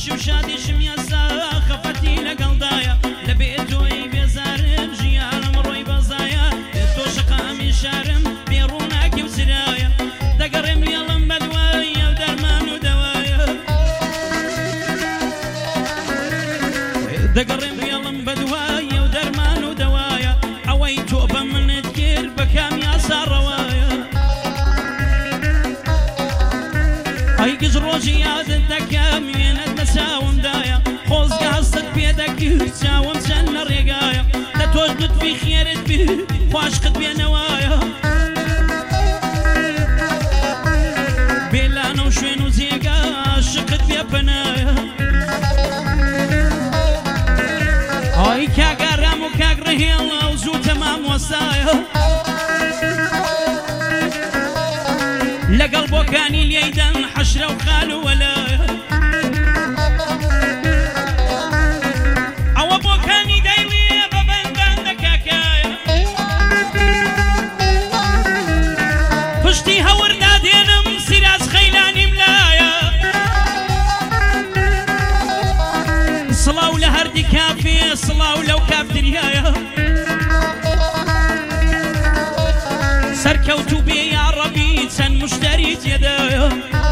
باشی و شادیشم یاسا خەفەتی لەگەڵدایە لە بێتۆی بێزارم ژیانم ڕۆی بەزایە تۆ شقامی شارم بێڕووناکی و سرایە دەگەڕێم لێڵم بەدوایە و دەرمان و دەوایە دەگەڕێم لێڵم بەدوایە و دەرمان و دەوایە ئەوەی تۆ بە منت کرد بە کام یاسا ڕەوایە ئەی گژ ڕۆژی یادت دەکەم وێنەت لە چاومدایە خۆزگە هەستت پێ دەکرد چاوم چەند لە ڕێگایە لە تۆش لوتفی خێرت بێ خواشقت بێنەوایە بێلانە و شوێن و جێگا عاشقت بێ پەنایە ئای کاگارام و کاگڕەهێڵە و زوو تەمام وەسایە لەگەڵ بۆکانی لێیدەن حەشرە و خال و وەلایە ئەوە بۆکانی دەیوێ بە بەندان دەکاکایە پشتی هەور نادێنم سیراز خەیلانیم لایە سڵاو لە هەردی کافێ سڵاو لەو کافتریایە سەرکەوت و بێ یا ڕەبی چەند مشتری تێدایە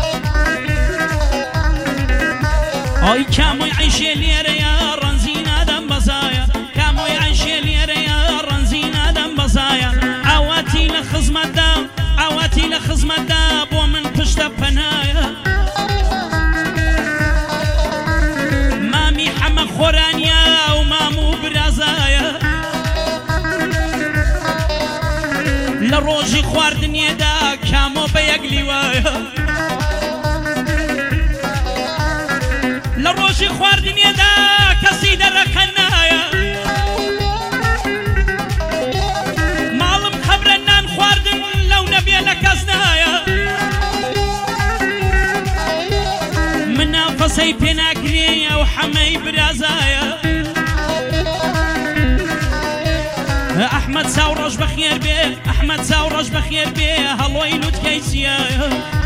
ئای کامۆی عەیشێ لێرەیە ڕەنزی نادەم بەزایە کامۆی عەیشێ لێرەیە ڕەنزی نادەم بەزایە ئاواتی لە خزمەتدا ئاواتی لە خزمەتدا بۆ من پشتە پەنایە مامی حەمە خۆرانیا و مام و برازایە لە ڕۆژی خواردنیێدا کامۆ بە یەک لیوایە لە ڕۆژی خواردنیێدا کەسی دەرەکەن نایە ماڵم خەبرە نان خواردن لەو نەبێ لە کەس نایە منافەسەی پێ ناکرێ و حەمەی برازایە ئەحمەد چاو ڕۆژ بەخێر بێ ئەحمەد چاو ڕۆژ بەخێر بێ هەڵۆی لوتکەی چیایە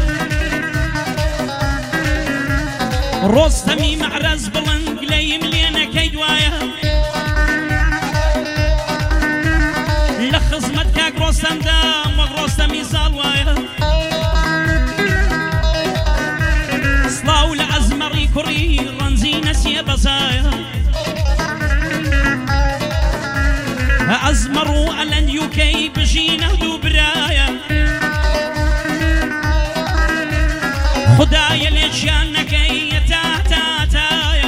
ڕۆستەمی مەعرەز بڵند لەیم لێنەکەی دوایە لە خزمەت کاک ڕۆستەمدا وەک ڕۆستەمی زاڵوایە سڵاو لە ئەزمەڕی کوڕی ڕەنزی نەسیە بەزایە ئەزمەڕ و ئەلەندیوکەی بژینە دوو برایە خدایە لێکیان نەکەی تاتاتایە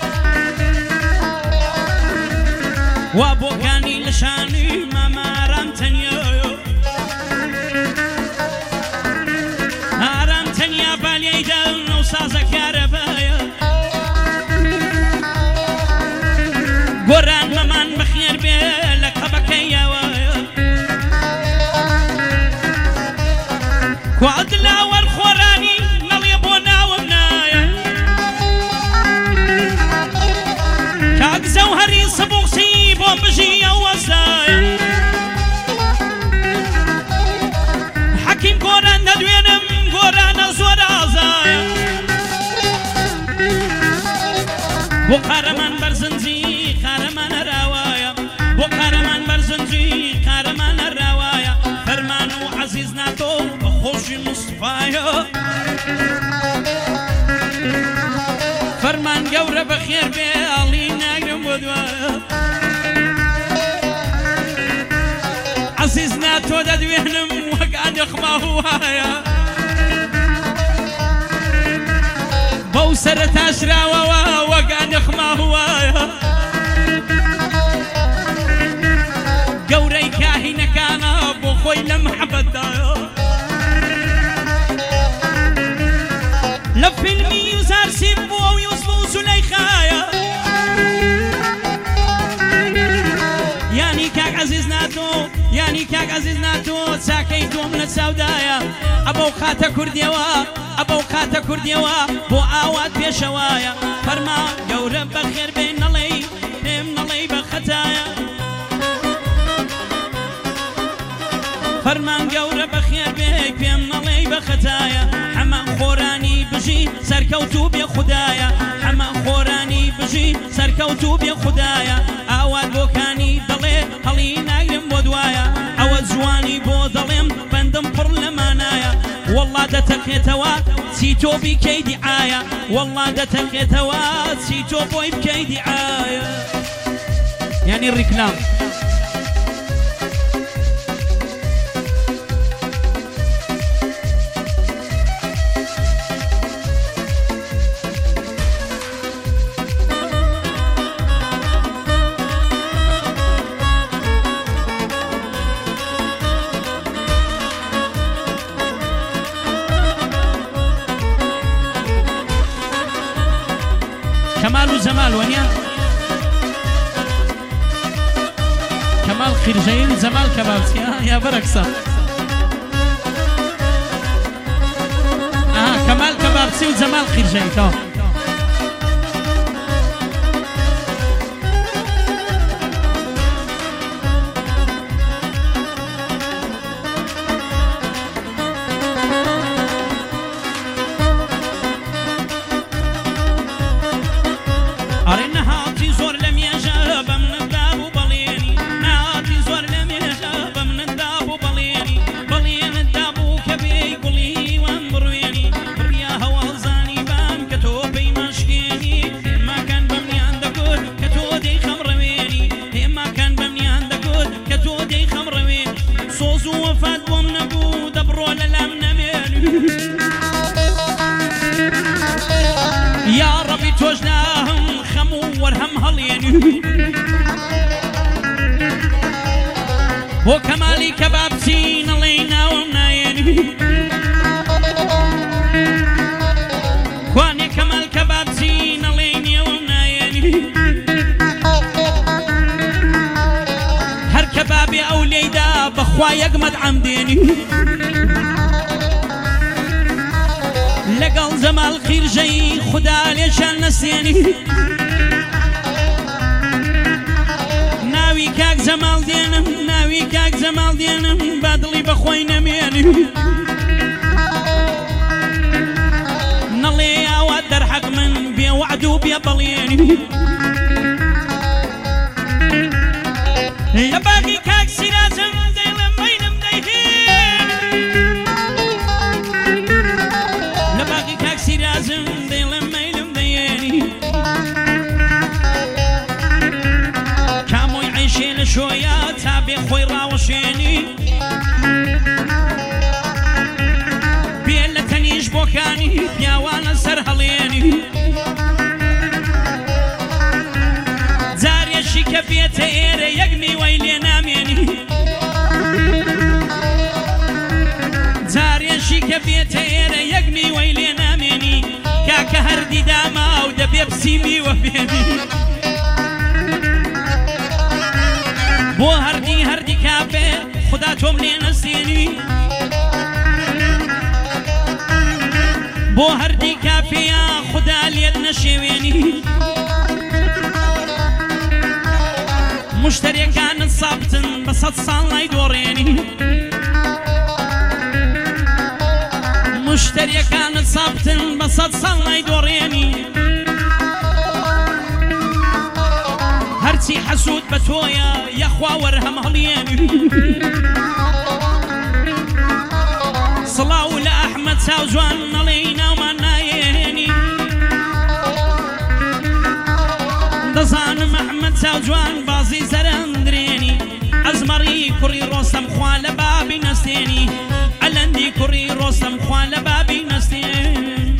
وا بۆکانی لەشانی مامارام تەنیایە ئارام تەنیا بالێیدا و سازە کارەبایە گۆران مەمان بەخێر بێ لە قەبەکەیەوەیە کوادلاوەر خۆرانی نەڵێ بۆ ناوم نایە کاک زەوهەری سەبوقسی بۆ بژی ئەوەزایە حەکیم گۆران دەدوێنم گۆرانە زۆر ئازایە بۆ قارەمان بەرزنجی قارەمان هەراوایە بۆ قارەمان بەرزنجی قارەمان هەراوایە فەرمان و عەزیز ناتۆ بە خۆشی مستفایە فەرمان گەورە بەخێر بێ ئاڵی ناگرم بۆ دوایە عەزیز ناتۆ دەدوێنم وەک ئادەخما وایە بەو سەرەتاشراوەوە وەک ئادەخما وایە گەورەی کاهینەکانە بۆ خۆی لە محەبەتدایە لە فیلمی یوزار سیم بووە و یوسف و زولەیخایە یانی کاک عەزیز ناتۆ یانی کاک عەزیز ناتۆ چاکەی تۆم لە چاودایە ئەبەو خاتە کوردیەوە ئەبەو خاتە کوردیەوە بۆ ئاوات پێشەوایە فەرما گەورە بەخێر بێ نەڵێ پێم نەڵێ بە خەتایە فەرمان گەورە بەخێر بێ پێم نەڵێ بە خەتایە هەمان خۆرانی بژی سەرکەوتوو بێ خوددایە هەمان خۆرانی بژی سەرکەوتوو بێ خوددایە ئاوات بۆکانی دەڵێ هەڵی ناگرم بۆ دوایە ئەوە جوانی بۆ دەڵێم بەندم پڕ لەمانایە وەڵڵا دەتەقێتەوە چی تۆ بیکەی دیعایە وەڵڵا دەتەقێتەوە چی تۆ بۆی بکەی دیعایە یعنی ڕیکلام كمال وزمال ونيا كمال خرجين زمال كبابسي يا بركسة كمال كبابسي وزمال خرجين تو يا ربي توجناهم خمو ورهم هليني وكمالي كبابسين علينا ومنايني كواني كمال كبابسين علينا ومنايني هر كبابي او ليدا بخوا يقمد عمديني لقل زمال خير جاي خدا ليشان نسيني ناوي كاك زمال دينم ناوي كاك زمال دينم بادلي بخوي نميني نلي اواد درحق من بيا وعدو بيا بليني يا باقي كاك سيرازم ديلم بينم ديهين لباقي كاك سيرازم ديلم بينم ديني كامو يعيشي لشويا تابي خوي راوشيني بيلا تنيش بوكاني يا وانا سرهليني زاريا شيكا بيتا ايري يقمي ويلي ناميني زاريا شيكا بيتا ايري يقمي ويلي ناميني كاكا هردي داما ودبي بسيمي وبيني بو هردي هردي كافي خدا توم لي نسيني بو هردي كافي يا خدا لي نشيويني مشتري كان صابتن بسط صالة يدوريني مشتري كان صابتن بسط صالة يدوريني هرتي حسود بتويا يا اخوا ورهم هليني صلاو لأحمد ساوزوان علينا وما نايني دزان محمد ساوزوان بازي زرندريني أزمري كوري روسم خوال بابي نستيني علندي كوري روسم خوال بابي نستيني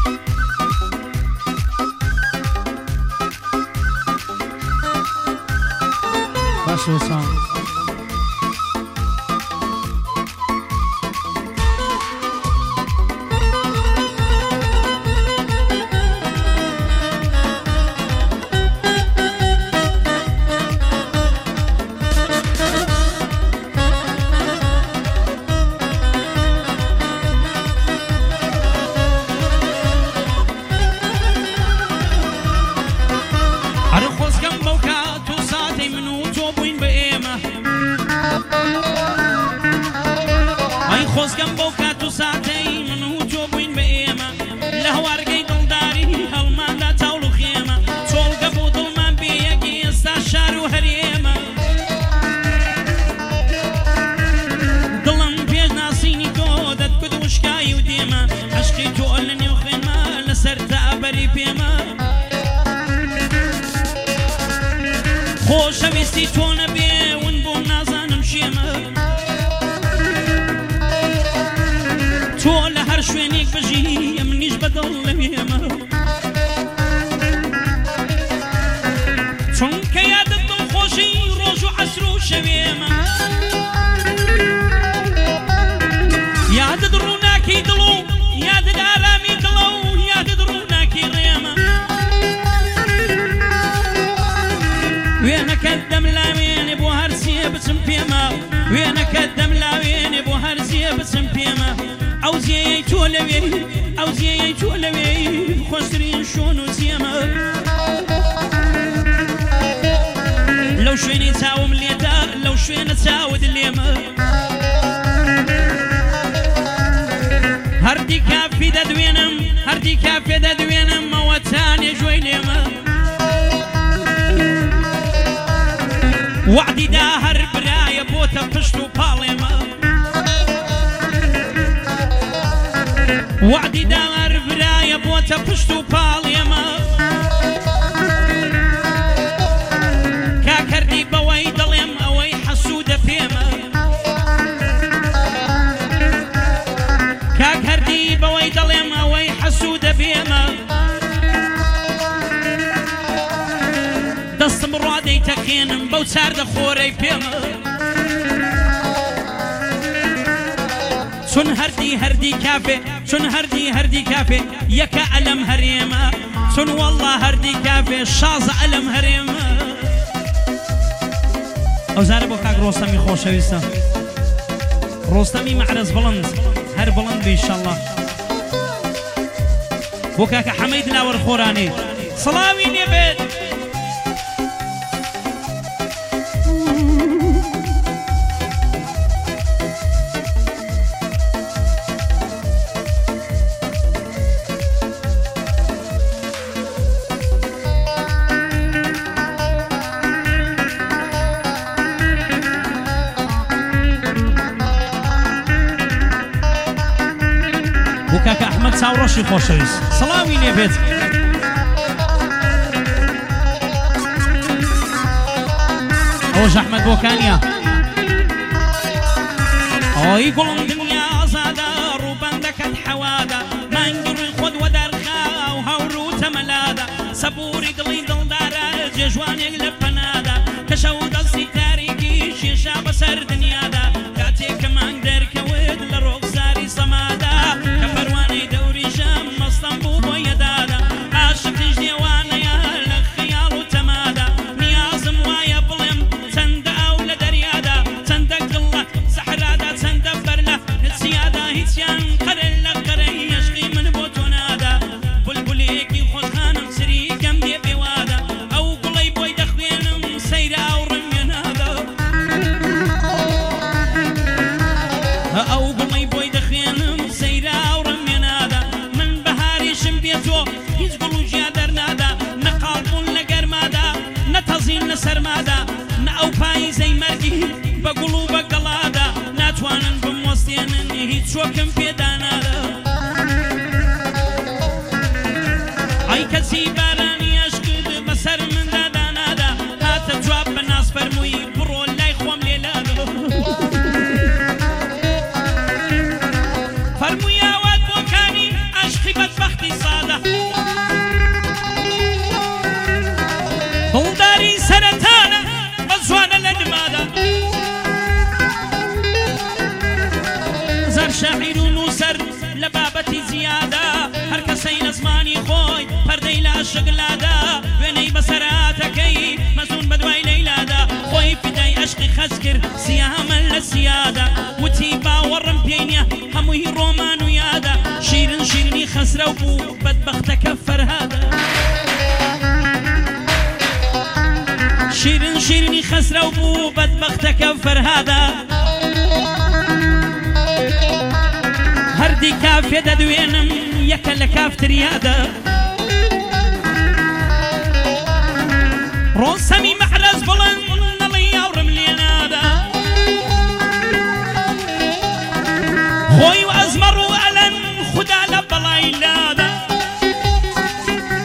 باشو سان عرخوز كم بوكات وساتي منو توبوين بإيمة ئەفەری پێمە خۆشەویستی تۆ نەبێ ون بۆم نازانم شێمە تۆ لە هەر شوێنێک بژی منیش بەدڵ لەوێمە چونکە یادت دڵخۆشی ڕۆژ و عەسر و شەوێمە یادت ڕووناکی دڵ و یادت ئارامی دڵە و یادت ڕووناکی ڕێمە وێنەکەت دەملاوێنێ بۆ هەرچیە بچم پێمە وێنەکەت دەملاوێنێ بۆ هەرچیە بچم پێمە ئەو زیەی تۆ لەوێ ئەو زیەی تۆ لەوێ خۆشترین شۆن و جێمە لەو شوێنی چاوم لێدا لەو شوێنە چاوت لێمە هەردی کافی دەدوێنم هەردی کافێ دەدوێنم ئەوە چانێ ژۆی لێمە وعدی دا هەر برایە بۆتە پشت و پاڵێمە وعدی دا هەر برایە بۆتە پشت و پاڵێمە کاکەردی بەوەی دڵێم ئەوەی حەسوودە پێمە کاکەردی بەوەی دڵێم ئەوەی حەسوودە پێمە دەستم ڕادەی تەقێنم بەو چاردە خۆرەی پێمە چون هەردی کافێ چون هەردی کافێ یەکە ئەلەم هەرێمە چون وەڵڵا هەردی کافێ شازە ئەلەم هەرێمە ئەو زارە بۆ کاک ڕۆستەمی خۆشەویستە ڕۆستەمی مەعرەز بڵند هەر بڵند بێ ئینشەڵڵا بۆ کاکە حەمەید لاوەرخۆرانێ سڵاوی لێ بێت کاکە ئەحمەد چاوڕۆشی خۆشەویست سڵاوی لێ بێت ئەوەش ئەحمەد بۆکانیە ئەوی گوڵم دنیا ئازادە ڕووبەندەکەت حەوادە مانگی ڕووی خۆت وەدەرخا و هەور و تەمەلادە سەبووری دڵی دڵدارە جێژوانێک لە پەنادا کە شەو دەستی تاریکی شێشا بەسەر دنیادا کاتێک کە مانگ دەرکەوت لە ڕۆکزاری سەمادا کە پەروانەی دەوری ژەم مەستەم بوو بۆ یەدادا عاشقیش نێوانەیە لە خەیاڵ و تەمادا نیازم وایە بڵێم چەندە ئەو لە دەریادا چەندە گڵە سەحرادا چەندە بەرلە هیچیادا هیچیان قەرە لە قەرەی عەشقی من بۆ تۆ نادا بولبولێکی خۆشخانم سریکەم دێ پێوادا ئەو گوڵەی بۆی دەخوێنم سەیرا و ڕەنگێنادا ئەو گوڵەی بۆی دەخوێنم سەیرا و ڕەنگێنادا من بەهاریشم بێتۆ هیچ گوڵ و ژیا دەرنادا نە قاڵبوون لە گەرمادا نە تەزین لە سەرمادا نە ئەو پاییزەی مەرگی بە گوڵ و بە گەڵادا ناتوانن بموەستێنن هیچ شۆکم پێدانادا ئەی کەسی بارانی عەشقت بەسەر مندا دانادا هاتە جواب بە ناز فەرمووی بڕۆ لای خۆم لێلادا فەرمووی ئاوات بۆکانی عەشقی بەدبەختی سادە دڵداری سەرەتانە بە جوانە لە نمادا زەر شاعیر و نووسەر لە بابەتی زیادە هەر کەسەی لە زمانی خۆی پەردەی لە عەشقلادا وێنەی بەسەراتەکەی مەزون بە دوای لەیلادا خۆی فیدای عەشقی خەز کرد سیاهەمە لە سیادا وتی باوەڕم پێی نییە هەمووی ڕۆمان و یادا شیرن شیرنی خەسرە و بوو بەدبەختەکە فەرهادا شیرن شیرنی خەسرە و بوو بەدبەختەکە فەرهادا هەردی کافێ دەدوێنم یەکە لە کافتریادا ڕۆستەمی مەعرەز بڵند نەڵی یاوڕم لێنادا خۆی و ئەزمەڕ و ئەلەن خودا لە بەڵای لادا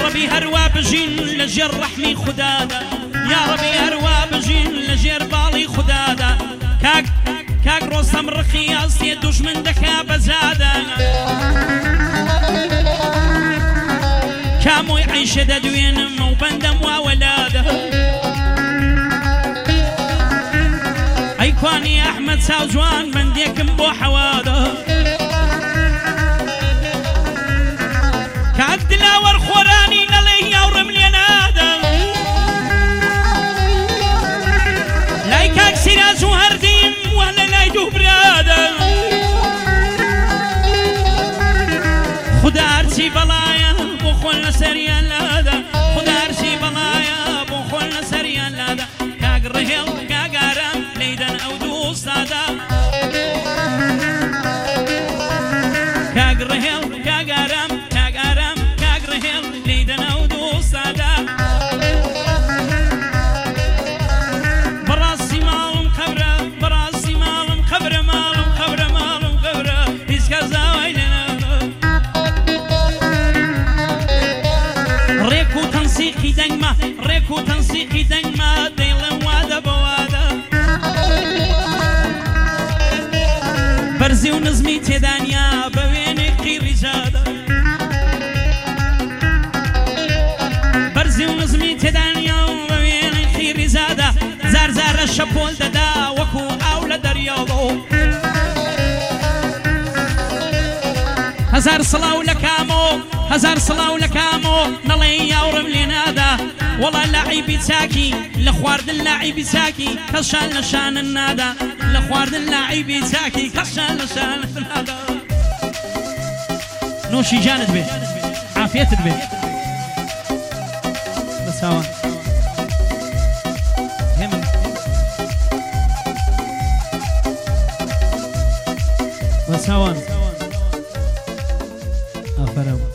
ربي هروا بجين لجر رحمي خدادا يا ربي هروا بجين لجر بالي خدادا كاك رستم رخياص يدوش من دكا بزادا كامو يعيش ددوين وبندم وولاده ايكواني احمد ساوزوان من ديكم بو حواده كاك دلاور خوراني نلي يورم ليناده لاي كاك سيراز وهردين ولا لايدو براده خدا ارسي بلايا بخولنا سريان لادا خدا ارسي بلايا بخولنا سريان لادا كاك رهيل كاك ارام ليدن او دوستادا كاك رهيل كاك ارام كاك رهيل ليدن او دوستادا براسي مالم خبره براسي مالم خبره مالم خبره مالم خبره هيس كذا ويلنا ريكو تنسيقي دنما ريكو تنسيقي دنما ديلن وادا بوادا برزي ونزمي تدانيا بويني قيري جادا برزي ونزمي تدانيا بويني قيري زادا زار زار الشبول ددا وكو أولاد رياضو هزار صلاة ولكامو هزار صلاة ولكامو نلي يورم لنادا والله لاعبي ساكي لخوارد اللاعبي ساكي كشان لشان النادا لخوارد اللاعبي ساكي كشان لشان النادا نوشي جاند به عافية به بس هوا همن بس هوا أفرم